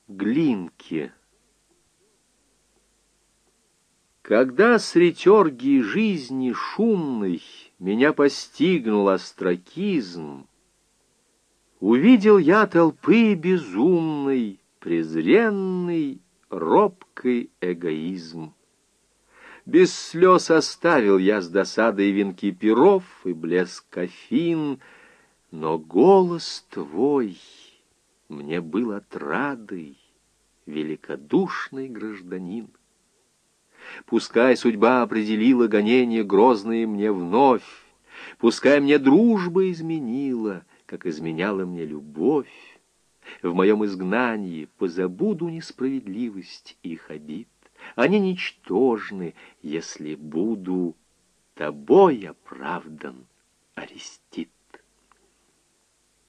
Глинки. Когда средь оргии жизни шумной меня постигнул остракизм, увидел я толпы безумный, презренный, робкий эгоизм. Без слез оставил я с досадой венки перов и блеск афин, но голос твой мне был отрадой, великодушный гражданин. Пускай судьба определила гонения грозные мне вновь, пускай мне дружба изменила, как изменяла мне любовь, в моем изгнании позабуду несправедливость их обид. Они ничтожны, если буду тобой оправдан, Арестит.